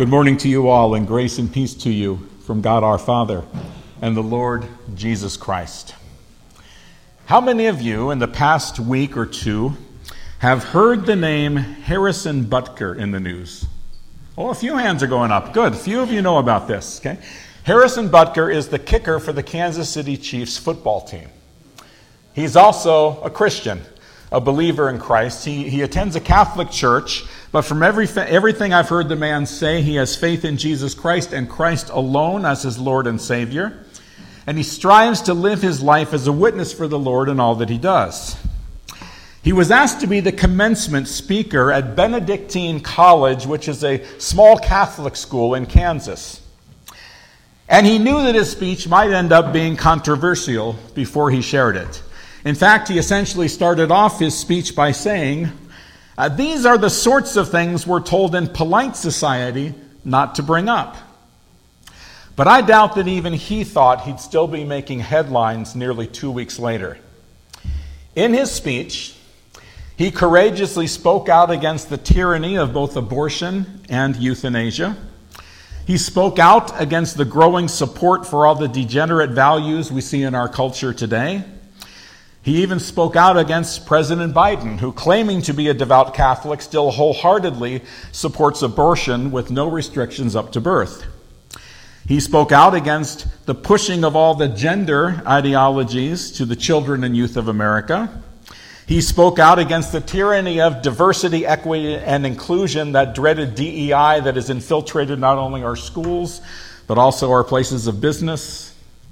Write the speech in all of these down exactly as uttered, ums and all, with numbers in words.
Good morning to you all, and grace and peace to you from God our Father and the Lord Jesus Christ. How many of you in the past week or two have heard the name Harrison Butker in the news? Oh, a few hands are going up. Good. A few of you know about this. Okay. Harrison Butker is the kicker for the Kansas City Chiefs football team. He's also a Christian, a believer in Christ. He, he attends a Catholic church, but from every, everything I've heard the man say, he has faith in Jesus Christ and Christ alone as his Lord and Savior. And he strives to live his life as a witness for the Lord in all that he does. He was asked to be the commencement speaker at Benedictine College, which is a small Catholic school in Kansas. And he knew that his speech might end up being controversial before he shared it. In fact, he essentially started off his speech by saying, uh, these are the sorts of things we're told in polite society not to bring up. But I doubt that even he thought he'd still be making headlines nearly two weeks later. In his speech, he courageously spoke out against the tyranny of both abortion and euthanasia. He spoke out against the growing support for all the degenerate values we see in our culture today. He even spoke out against President Biden, who, claiming to be a devout Catholic, still wholeheartedly supports abortion with no restrictions up to birth. He spoke out against the pushing of all the gender ideologies to the children and youth of America. He spoke out against the tyranny of diversity, equity, and inclusion, that dreaded D E I that has infiltrated not only our schools, but also our places of business.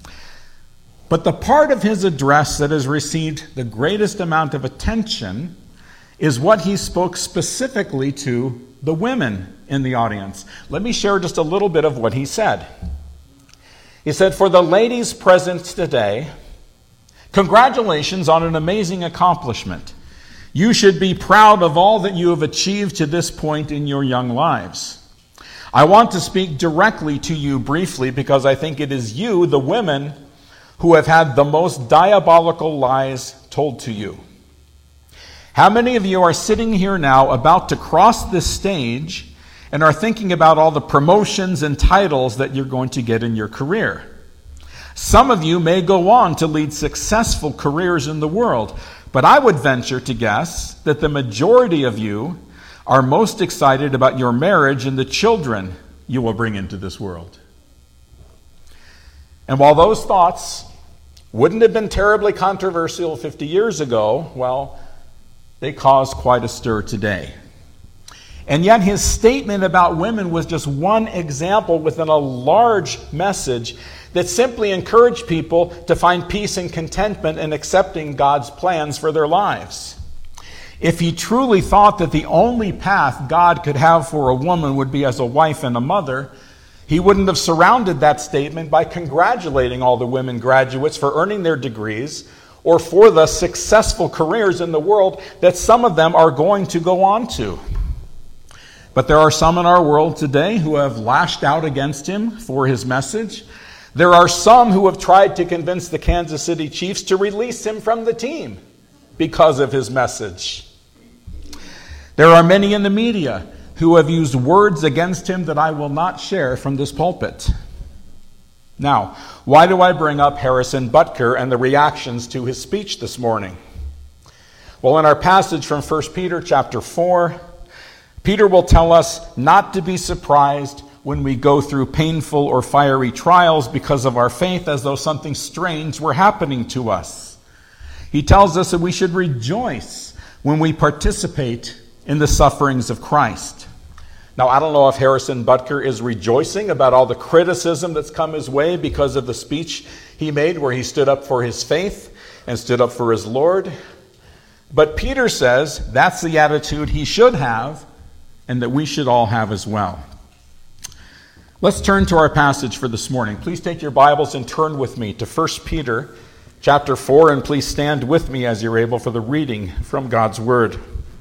But the part of his address that has received the greatest amount of attention is what he spoke specifically to the women in the audience. Let me share just a little bit of what he said. He said, "For the ladies present today, congratulations on an amazing accomplishment. You should be proud of all that you have achieved to this point in your young lives. I want to speak directly to you briefly because I think it is you, the women, who have had the most diabolical lies told to you. How many of you are sitting here now about to cross this stage and are thinking about all the promotions and titles that you're going to get in your career? Some of you may go on to lead successful careers in the world, but I would venture to guess that the majority of you are most excited about your marriage and the children you will bring into this world." And while those thoughts wouldn't have been terribly controversial fifty years ago, well, they cause quite a stir today. And yet his statement about women was just one example within a large message that simply encouraged people to find peace and contentment in accepting God's plans for their lives. If he truly thought that the only path God could have for a woman would be as a wife and a mother, he wouldn't have surrounded that statement by congratulating all the women graduates for earning their degrees or for the successful careers in the world that some of them are going to go on to. But there are some in our world today who have lashed out against him for his message. There are some who have tried to convince the Kansas City Chiefs to release him from the team because of his message. There are many in the media who have used words against him that I will not share from this pulpit. Now, why do I bring up Harrison Butker and the reactions to his speech this morning? Well, in our passage from First Peter chapter four, Peter will tell us not to be surprised when we go through painful or fiery trials because of our faith, as though something strange were happening to us. He tells us that we should rejoice when we participate in the sufferings of Christ. Now, I don't know if Harrison Butker is rejoicing about all the criticism that's come his way because of the speech he made where he stood up for his faith and stood up for his Lord. But Peter says that's the attitude he should have and that we should all have as well. Let's turn to our passage for this morning. Please take your Bibles and turn with me to First Peter chapter four, and please stand with me as you're able for the reading from God's Word.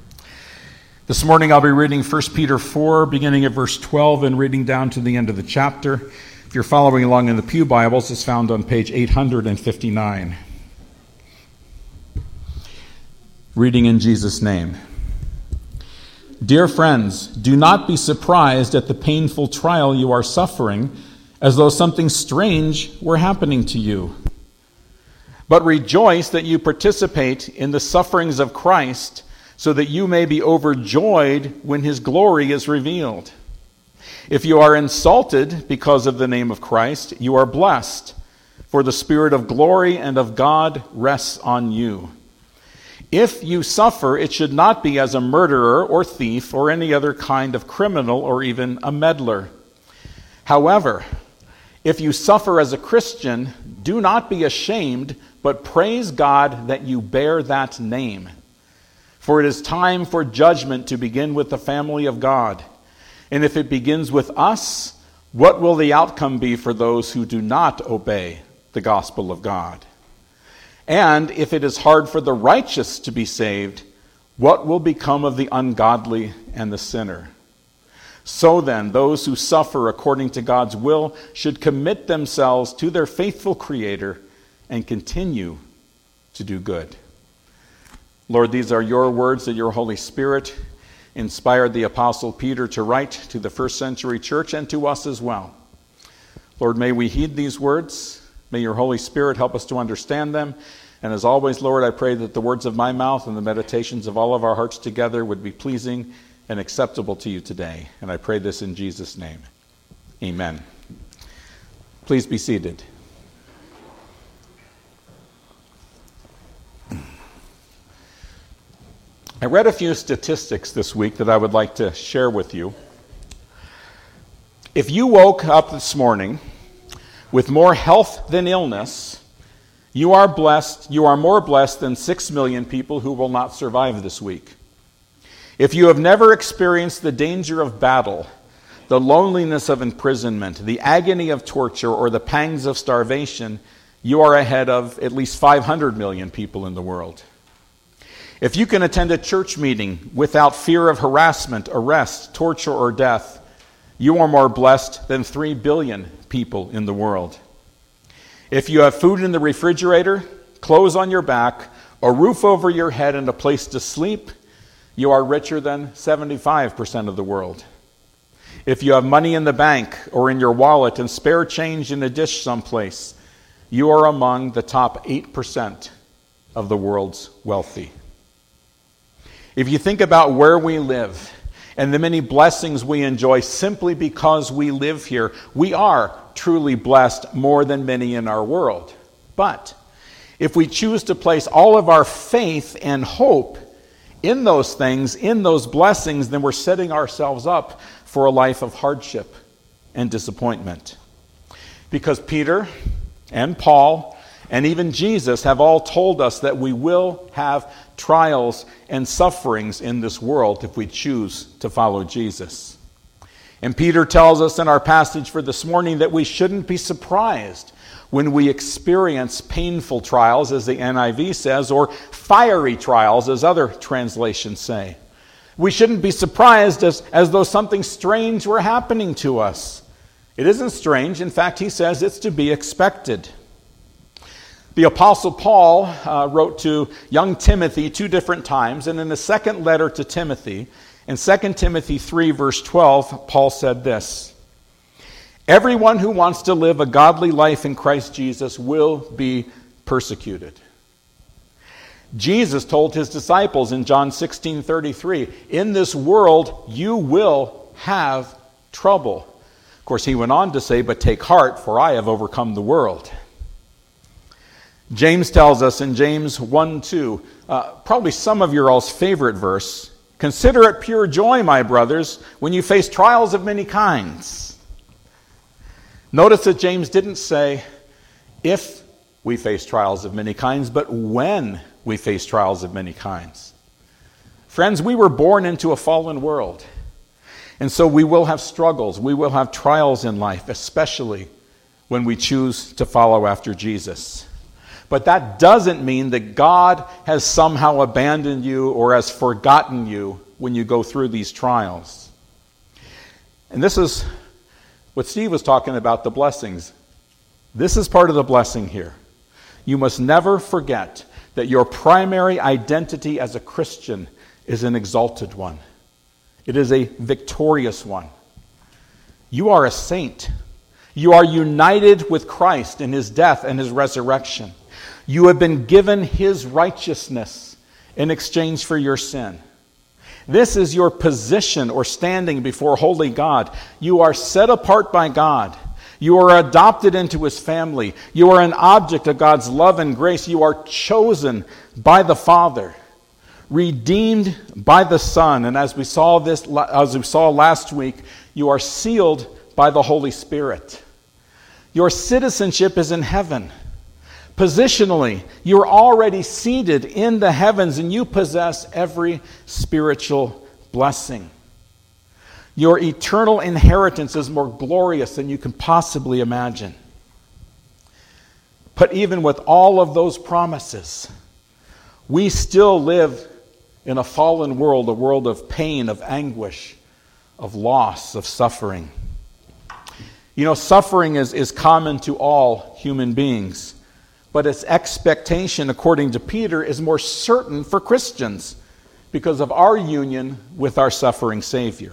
This morning I'll be reading First Peter four, beginning at verse twelve and reading down to the end of the chapter. If you're following along in the Pew Bibles, it's found on page eight hundred fifty-nine. Reading in Jesus' name. "Dear friends, do not be surprised at the painful trial you are suffering, as though something strange were happening to you. But rejoice that you participate in the sufferings of Christ, so that you may be overjoyed when his glory is revealed. If you are insulted because of the name of Christ, you are blessed, for the Spirit of glory and of God rests on you. If you suffer, it should not be as a murderer or thief or any other kind of criminal or even a meddler. However, if you suffer as a Christian, do not be ashamed, but praise God that you bear that name. For it is time for judgment to begin with the family of God. And if it begins with us, what will the outcome be for those who do not obey the gospel of God? And if it is hard for the righteous to be saved, what will become of the ungodly and the sinner? So then, those who suffer according to God's will should commit themselves to their faithful Creator and continue to do good." Lord, these are your words that your Holy Spirit inspired the Apostle Peter to write to the first century church and to us as well. Lord, may we heed these words. May your Holy Spirit help us to understand them. And as always, Lord, I pray that the words of my mouth and the meditations of all of our hearts together would be pleasing and acceptable to you today. And I pray this in Jesus' name. Amen. Please be seated. I read a few statistics this week that I would like to share with you. If you woke up this morning with more health than illness, you are blessed, you are more blessed than six million people who will not survive this week. If you have never experienced the danger of battle, the loneliness of imprisonment, the agony of torture, or the pangs of starvation, you are ahead of at least five hundred million people in the world. If you can attend a church meeting without fear of harassment, arrest, torture, or death, you are more blessed than three billion people in the world. If you have food in the refrigerator, clothes on your back, a roof over your head, and a place to sleep, you are richer than seventy-five percent of the world. If you have money in the bank or in your wallet and spare change in a dish someplace, you are among the top eight percent of the world's wealthy. If you think about where we live and the many blessings we enjoy simply because we live here, we are truly blessed more than many in our world. But if we choose to place all of our faith and hope in those things, in those blessings, then we're setting ourselves up for a life of hardship and disappointment. Because Peter and Paul and even Jesus have all told us that we will have trials and sufferings in this world if we choose to follow Jesus. And Peter tells us in our passage for this morning that we shouldn't be surprised when we experience painful trials, as the N I V says, or fiery trials, as other translations say. We shouldn't be surprised as, as though something strange were happening to us. It isn't strange. In fact, he says it's to be expected. The Apostle Paul uh, wrote to young Timothy two different times, and in the second letter to Timothy, in Second Timothy three, verse twelve, Paul said this: "Everyone who wants to live a godly life in Christ Jesus will be persecuted." Jesus told his disciples in John sixteen thirty-three, "In this world you will have trouble." Of course, he went on to say, "But take heart, for I have overcome the world." James tells us in James one two, uh, probably some of your all's favorite verse, "Consider it pure joy, my brothers, when you face trials of many kinds." Notice that James didn't say if we face trials of many kinds, but when we face trials of many kinds. Friends, we were born into a fallen world. And so we will have struggles. We will have trials in life, especially when we choose to follow after Jesus. But that doesn't mean that God has somehow abandoned you or has forgotten you when you go through these trials. And this is what Steve was talking about, the blessings. This is part of the blessing here. You must never forget that your primary identity as a Christian is an exalted one. It is a victorious one. You are a saint. You are united with Christ in his death and his resurrection. You have been given his righteousness in exchange for your sin. This is your position or standing before holy God. You are set apart by God. You are adopted into his family. You are an object of God's love and grace. You are chosen by the Father, redeemed by the Son, and as we saw this, as we saw last week, you are sealed by the Holy Spirit. Your citizenship is in heaven. Positionally, you're already seated in the heavens and you possess every spiritual blessing. Your eternal inheritance is more glorious than you can possibly imagine. But even with all of those promises, we still live in a fallen world, a world of pain, of anguish, of loss, of suffering. You know, suffering is, is common to all human beings. But its expectation, according to Peter, is more certain for Christians because of our union with our suffering Savior.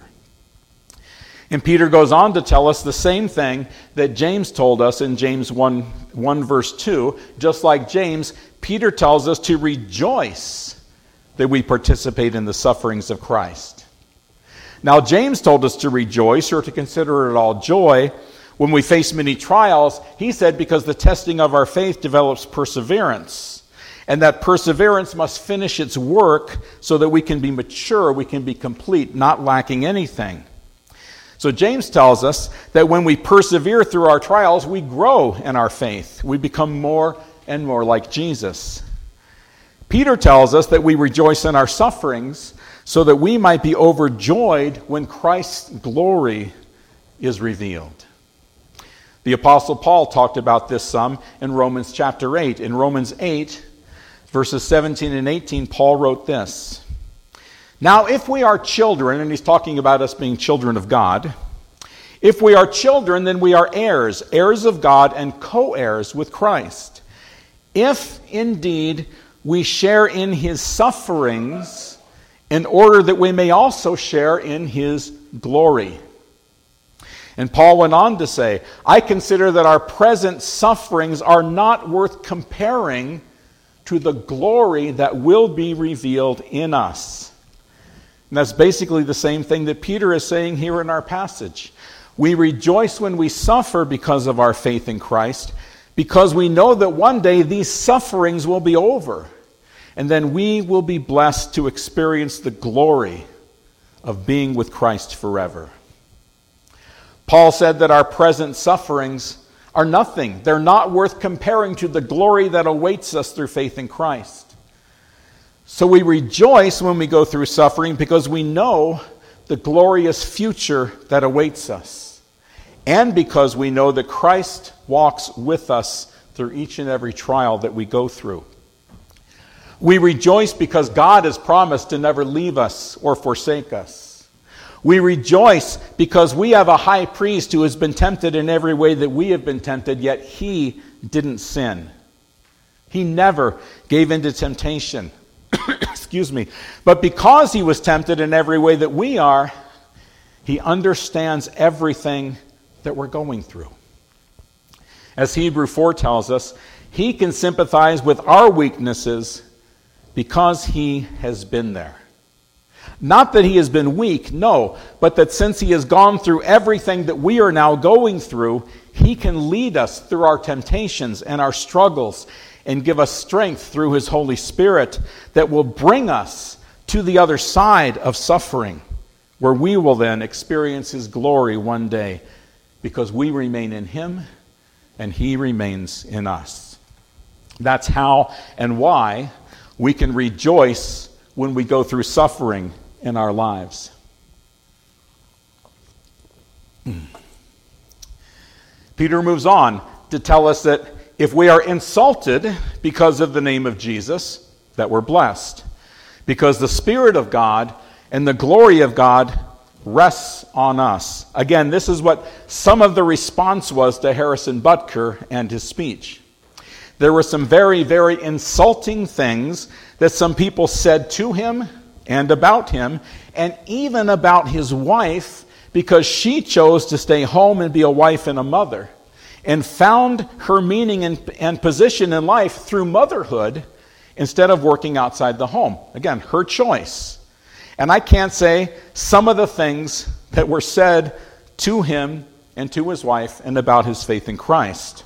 And Peter goes on to tell us the same thing that James told us in James one, one verse two. Just like James, Peter tells us to rejoice that we participate in the sufferings of Christ. Now, James told us to rejoice or to consider it all joy when we face many trials. He said because the testing of our faith develops perseverance, and that perseverance must finish its work so that we can be mature, we can be complete, not lacking anything. So James tells us that when we persevere through our trials, we grow in our faith. We become more and more like Jesus. Peter tells us that we rejoice in our sufferings so that we might be overjoyed when Christ's glory is revealed. The Apostle Paul talked about this some in Romans chapter eight. In Romans eight, verses seventeen and eighteen, Paul wrote this. Now, if we are children, and he's talking about us being children of God, if we are children, then we are heirs, heirs of God and co-heirs with Christ. If indeed we share in his sufferings, in order that we may also share in his glory. And Paul went on to say, I consider that our present sufferings are not worth comparing to the glory that will be revealed in us. And that's basically the same thing that Peter is saying here in our passage. We rejoice when we suffer because of our faith in Christ, because we know that one day these sufferings will be over, and then we will be blessed to experience the glory of being with Christ forever. Paul said that our present sufferings are nothing. They're not worth comparing to the glory that awaits us through faith in Christ. So we rejoice when we go through suffering because we know the glorious future that awaits us. And because we know that Christ walks with us through each and every trial that we go through. We rejoice because God has promised to never leave us or forsake us. We rejoice because we have a high priest who has been tempted in every way that we have been tempted, yet he didn't sin. He never gave in to temptation. Excuse me. But because he was tempted in every way that we are, he understands everything that we're going through. As Hebrews four tells us, he can sympathize with our weaknesses because he has been there. Not that he has been weak, no, but that since he has gone through everything that we are now going through, he can lead us through our temptations and our struggles and give us strength through his Holy Spirit that will bring us to the other side of suffering, where we will then experience his glory one day because we remain in him and he remains in us. That's how and why we can rejoice when we go through suffering in our lives. Peter moves on to tell us that if we are insulted because of the name of Jesus, that we're blessed. Because the Spirit of God and the glory of God rests on us. Again, this is what some of the response was to Harrison Butker and his speech. There were some very, very insulting things that some people said to him and about him, and even about his wife, because she chose to stay home and be a wife and a mother, and found her meaning and, and position in life through motherhood instead of working outside the home. Again, her choice. And I can't say some of the things that were said to him and to his wife and about his faith in Christ.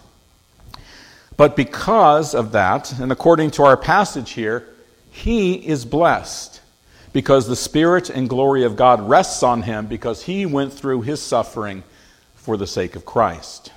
But because of that, and according to our passage here, he is blessed because the Spirit and glory of God rests on him because he went through his suffering for the sake of Christ.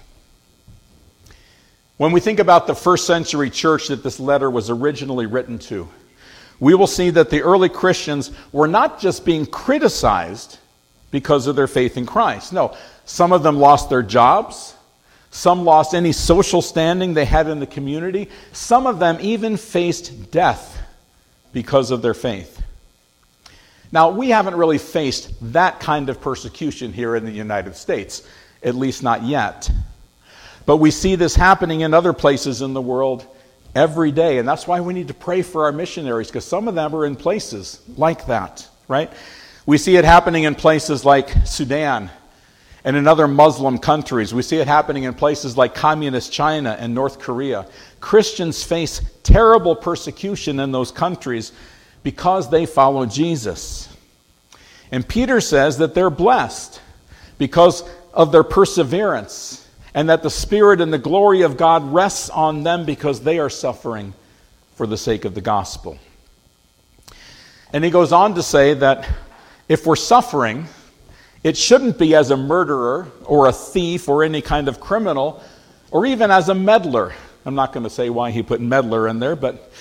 When we think about the first century church that this letter was originally written to, we will see that the early Christians were not just being criticized because of their faith in Christ. No, some of them lost their jobs. Some lost any social standing they had in the community. Some of them even faced death because of their faith. Now, we haven't really faced that kind of persecution here in the United States, at least not yet. But we see this happening in other places in the world every day, and that's why we need to pray for our missionaries, because some of them are in places like that, right? We see it happening in places like Sudan and in other Muslim countries. We see it happening in places like communist China and North Korea. Christians face terrible persecution in those countries because they follow Jesus. And Peter says that they're blessed because of their perseverance, and that the Spirit and the glory of God rests on them because they are suffering for the sake of the gospel. And he goes on to say that if we're suffering, it shouldn't be as a murderer or a thief or any kind of criminal or even as a meddler. I'm not going to say why he put meddler in there, but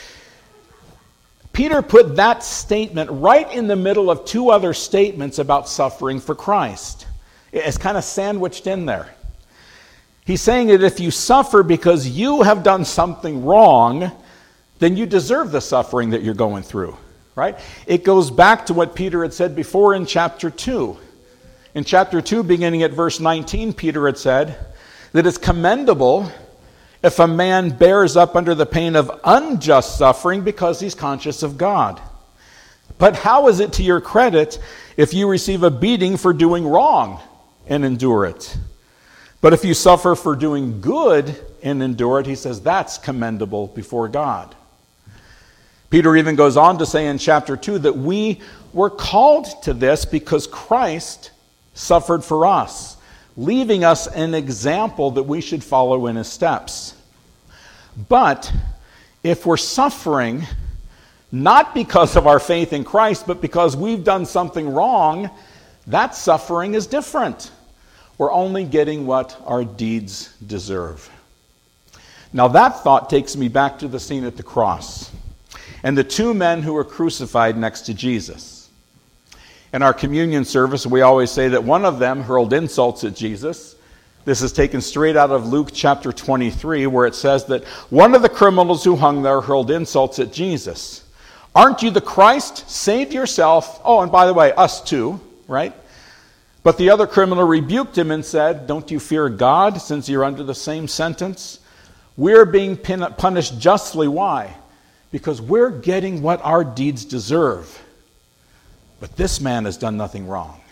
Peter put that statement right in the middle of two other statements about suffering for Christ. It's kind of sandwiched in there. He's saying that if you suffer because you have done something wrong, then you deserve the suffering that you're going through, right? It goes back to what Peter had said before in chapter two. In chapter two, beginning at verse nineteen, Peter had said that it's commendable if a man bears up under the pain of unjust suffering because he's conscious of God. But how is it to your credit if you receive a beating for doing wrong and endure it? But if you suffer for doing good and endure it, he says that's commendable before God. Peter even goes on to say in chapter two that we were called to this because Christ suffered for us, leaving us an example that we should follow in his steps. But if we're suffering not because of our faith in Christ, but because we've done something wrong, that suffering is different. We're only getting what our deeds deserve. Now that thought takes me back to the scene at the cross and the two men who were crucified next to Jesus. In our communion service, we always say that one of them hurled insults at Jesus. This is taken straight out of Luke chapter twenty-three, where it says that one of the criminals who hung there hurled insults at Jesus. Aren't you the Christ? Save yourself. Oh, and by the way, us too, right? But the other criminal rebuked him and said, don't you fear God, since you're under the same sentence? We're being punished justly. Why? Because we're getting what our deeds deserve. But this man has done nothing wrong.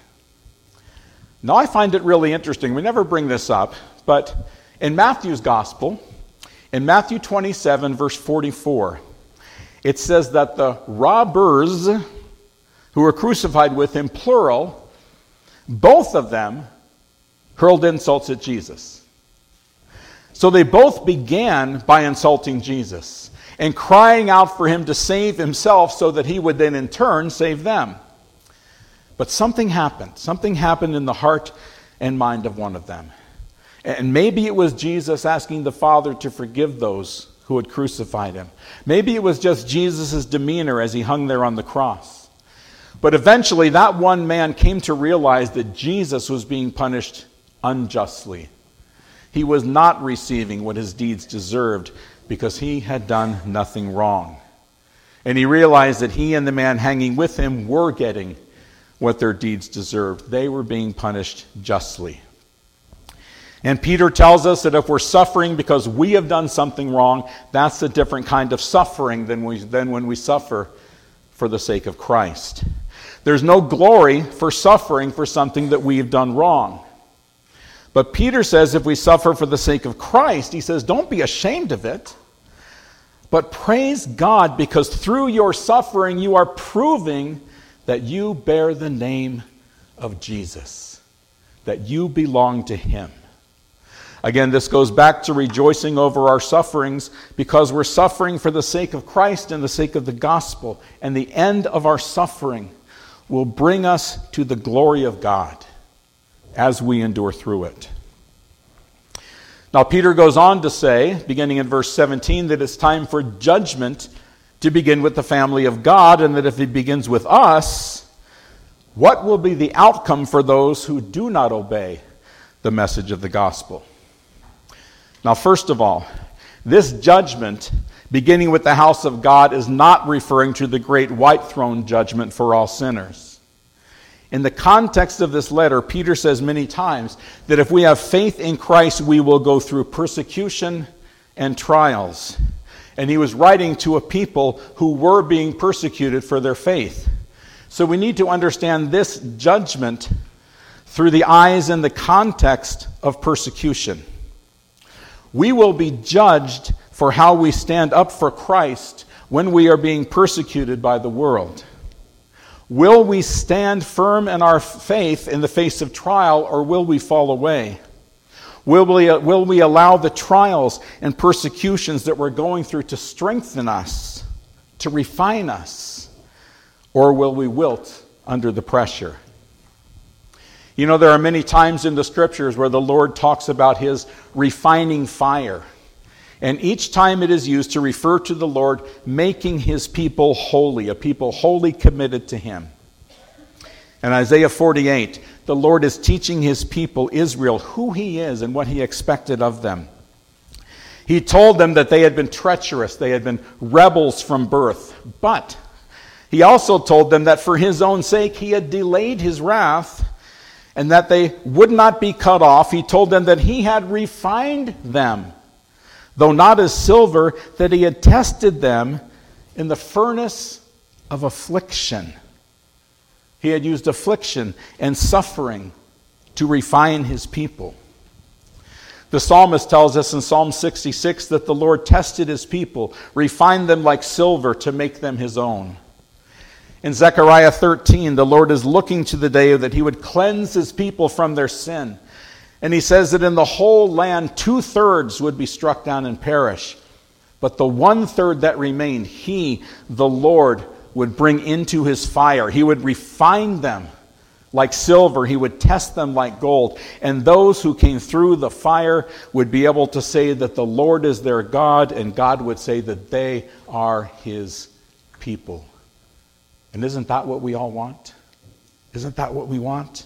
Now I find it really interesting. We never bring this up, but in Matthew's gospel, in Matthew twenty-seven, verse forty-four, it says that the robbers who were crucified with him, plural, both of them hurled insults at Jesus. So they both began by insulting Jesus and crying out for him to save himself so that he would then in turn save them. But something happened. Something happened in the heart and mind of one of them. And maybe it was Jesus asking the Father to forgive those who had crucified him. Maybe it was just Jesus' demeanor as he hung there on the cross. But eventually that one man came to realize that Jesus was being punished unjustly. He was not receiving what his deeds deserved because he had done nothing wrong. And he realized that he and the man hanging with him were getting what their deeds deserved. They were being punished justly. And Peter tells us that if we're suffering because we have done something wrong, that's a different kind of suffering than, we, than when we suffer for the sake of Christ. There's no glory for suffering for something that we've done wrong. But Peter says if we suffer for the sake of Christ, he says, don't be ashamed of it, but praise God, because through your suffering you are proving that you bear the name of Jesus, that you belong to him. Again, this goes back to rejoicing over our sufferings because we're suffering for the sake of Christ and the sake of the gospel. And the end of our suffering will bring us to the glory of God as we endure through it. Now, Peter goes on to say, beginning in verse seventeen, that it's time for judgment to begin with the family of God, and that if it begins with us, what will be the outcome for those who do not obey the message of the gospel? Now, first of all, this judgment, beginning with the house of God, is not referring to the great white throne judgment for all sinners. In the context of this letter, Peter says many times that if we have faith in Christ, we will go through persecution and trials. And he was writing to a people who were being persecuted for their faith. So we need to understand this judgment through the eyes and the context of persecution. We will be judged for how we stand up for Christ when we are being persecuted by the world. Will we stand firm in our faith in the face of trial, or will we fall away? Will we, will we allow the trials and persecutions that we're going through to strengthen us, to refine us, or will we wilt under the pressure? You know, there are many times in the scriptures where the Lord talks about his refining fire. And each time it is used to refer to the Lord making his people holy, a people wholly committed to him. In Isaiah forty-eight, the Lord is teaching his people, Israel, who he is and what he expected of them. He told them that they had been treacherous, they had been rebels from birth. But he also told them that for his own sake he had delayed his wrath, and that they would not be cut off. He told them that he had refined them, though not as silver, that he had tested them in the furnace of affliction. He had used affliction and suffering to refine his people. The psalmist tells us in Psalm sixty-six that the Lord tested his people, refined them like silver to make them his own. In Zechariah thirteen, the Lord is looking to the day that he would cleanse his people from their sin. And he says that in the whole land, two-thirds would be struck down and perish. But the one-third that remained, he, the Lord, would bring into his fire. He would refine them like silver. He would test them like gold. And those who came through the fire would be able to say that the Lord is their God, and God would say that they are his people. And isn't that what we all want? Isn't that what we want?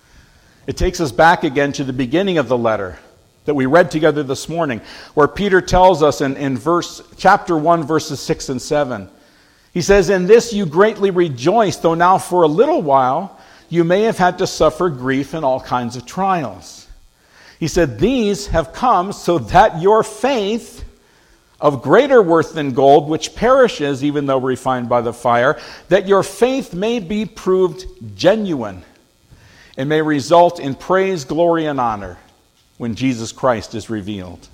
It takes us back again to the beginning of the letter that we read together this morning, where Peter tells us in, in verse chapter one, verses six and seven. He says, "In this you greatly rejoice, though now for a little while you may have had to suffer grief and all kinds of trials." He said, "These have come so that your faith, of greater worth than gold, which perishes even though refined by the fire, that your faith may be proved genuine and may result in praise, glory, and honor when Jesus Christ is revealed."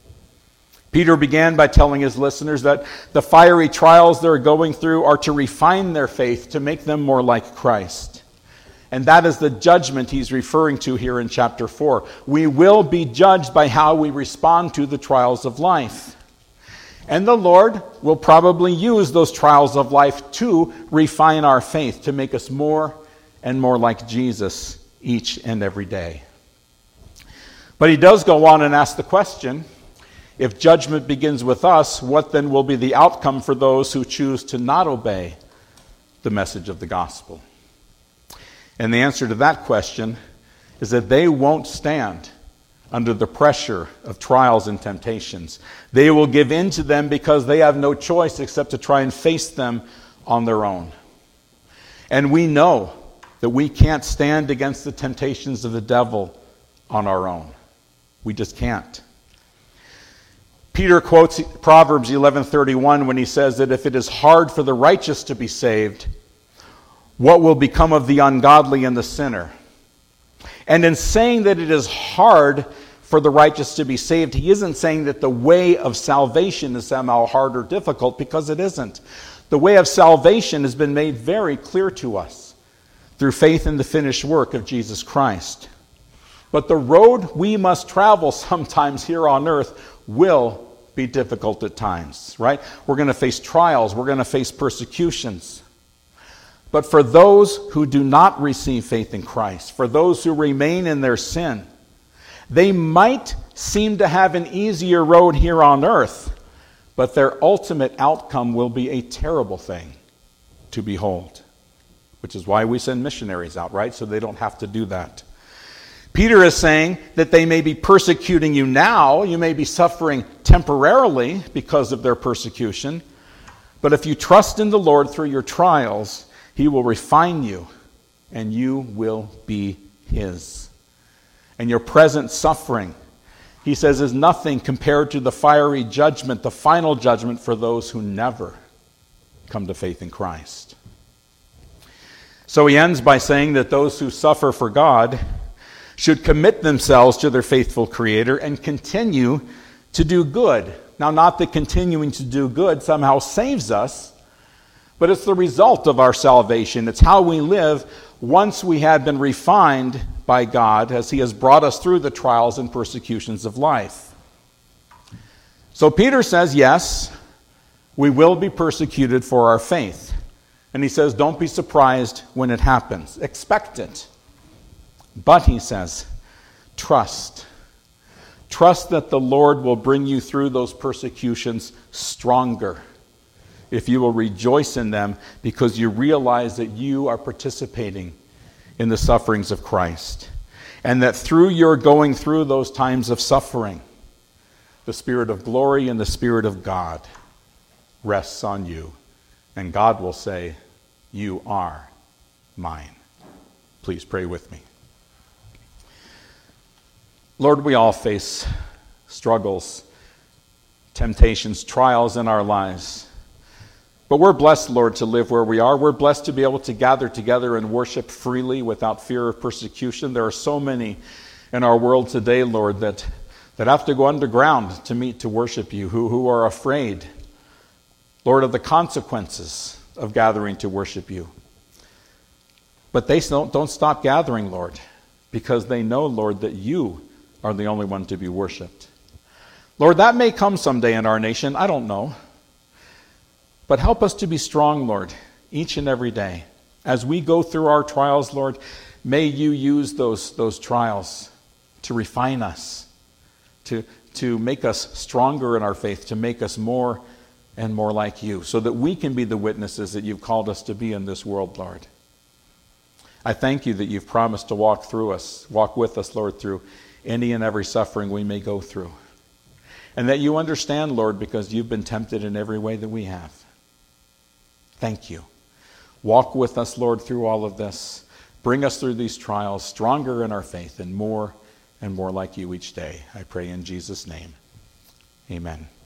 Peter began by telling his listeners that the fiery trials they're going through are to refine their faith, to make them more like Christ. And that is the judgment he's referring to here in chapter four. We will be judged by how we respond to the trials of life. And the Lord will probably use those trials of life to refine our faith, to make us more and more like Jesus each and every day. But he does go on and ask the question, if judgment begins with us, what then will be the outcome for those who choose to not obey the message of the gospel? And the answer to that question is that they won't stand under the pressure of trials and temptations. They will give in to them because they have no choice except to try and face them on their own. And we know that we can't stand against the temptations of the devil on our own. We just can't. Peter quotes Proverbs eleven thirty-one when he says that if it is hard for the righteous to be saved, what will become of the ungodly and the sinner? And in saying that it is hard for the righteous to be saved, he isn't saying that the way of salvation is somehow hard or difficult, because it isn't. The way of salvation has been made very clear to us through faith in the finished work of Jesus Christ. But the road we must travel sometimes here on earth will be difficult at times, right? We're going to face trials. We're going to face persecutions. But for those who do not receive faith in Christ, for those who remain in their sin, they might seem to have an easier road here on earth, but their ultimate outcome will be a terrible thing to behold, which is why we send missionaries out, right? So they don't have to do that. Peter is saying that they may be persecuting you now. You may be suffering temporarily because of their persecution. But if you trust in the Lord through your trials, He will refine you, and you will be His. And your present suffering, he says, is nothing compared to the fiery judgment, the final judgment for those who never come to faith in Christ. So he ends by saying that those who suffer for God should commit themselves to their faithful Creator and continue to do good. Now, not that continuing to do good somehow saves us, but it's the result of our salvation. It's how we live once we have been refined by God as He has brought us through the trials and persecutions of life. So Peter says, yes, we will be persecuted for our faith. And he says, don't be surprised when it happens. Expect it. But he says, trust. Trust that the Lord will bring you through those persecutions stronger, if you will rejoice in them because you realize that you are participating in the sufferings of Christ. And that through your going through those times of suffering, the Spirit of glory and the Spirit of God rests on you. And God will say, you are mine. Please pray with me. Lord, we all face struggles, temptations, trials in our lives. But we're blessed, Lord, to live where we are. We're blessed to be able to gather together and worship freely without fear of persecution. There are so many in our world today, Lord, that, that have to go underground to meet to worship you, who, who are afraid, Lord, of the consequences of gathering to worship you. But they don't, don't stop gathering, Lord, because they know, Lord, that you are the only one to be worshipped. Lord, that may come someday in our nation. I don't know. But help us to be strong, Lord, each and every day. As we go through our trials, Lord, may you use those, those trials to refine us, to, to make us stronger in our faith, to make us more and more like you, so that we can be the witnesses that you've called us to be in this world, Lord. I thank you that you've promised to walk through us, walk with us, Lord, through any and every suffering we may go through. And that you understand, Lord, because you've been tempted in every way that we have. Thank you. Walk with us, Lord, through all of this. Bring us through these trials, stronger in our faith and more and more like you each day. I pray in Jesus' name. Amen.